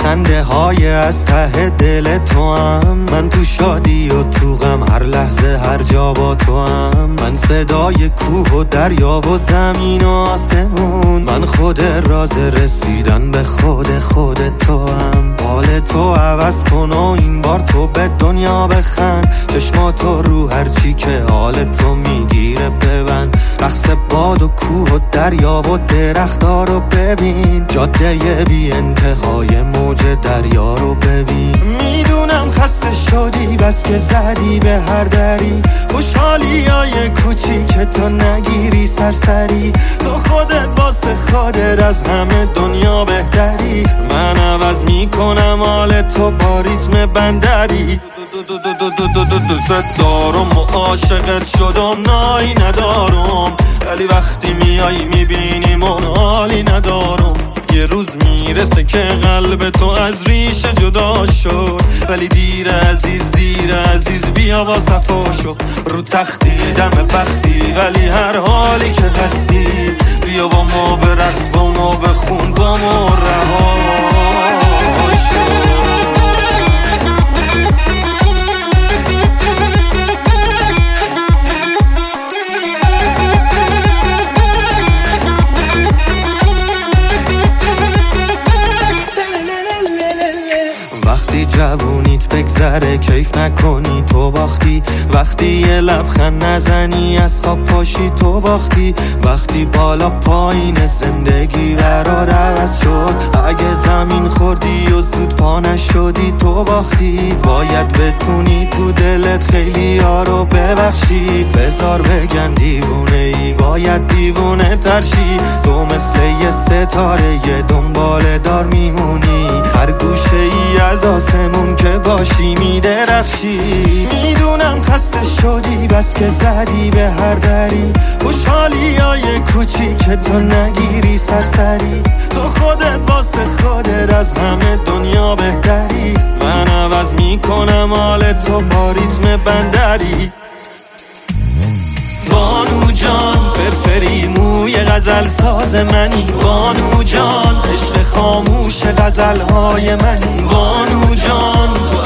خنده های از ته دل تو هم، من تو شادی و تو غم هر لحظه هر جا با تو هم. من صدای کوه و دریا و زمین و آسمون، من خود راز رسیدن به خود تو هم. حال تو عوض کن و این بار تو به دنیا بخند، چشماتو رو هرچی که حال تو میگیره ببند. رقص باد و کوه و دریا و درخت‌ها رو ببین، جاده بی انتهای موج دریا رو ببین. میدونم خسته شدی بس که زدی به هر دری، خوشحالی های کوچیک تو نگیری سرسری. تو خودت واسه خودت از همه دنیا بهتری، من عوض میکنم حال تو با ریتم بندری. دوست دارم و عاشقت شدم، نایی ندارم، ولی وقتی میای میبینیم اون حالی ندارم. یه روز میرسه که قلب تو از ریشه جدا شد، ولی دیر عزیز بیا با صفا شو. رو تختی دم بختی ولی هر حالی که هستی، بیا با ما برقص با ما بخون با ما رها شو. وقتی جوونیت بگذره کیف نکنی تو باختی، وقتی یه لبخند نزنی از خواب پاشی تو باختی، وقتی بالا پایین زندگی برات عوض شد، اگه زمین خوردی و زود پا نشدی تو باختی. باید بتونی تو دلت خیلی ها رو ببخشی، بذار بگن دیوونه ای باید دیوونه ترشی. تو مثل یه ستاره یه دنبال دار میمونی، هر گوشه ای از آسمون که باشی میدرخشی. میدونم خسته شدی بس که زدی به هر دری، خوشحالی های کوچیک تو نگیری سرسری. تو خودت واسه خودت از همه دنیا بهتری، من عوض میکنم حال تو با ریتم بندری. بانو جان فرفری موی غزل ساز منی، بانو جان عشق خاموش غزل های منی. بانو جان تو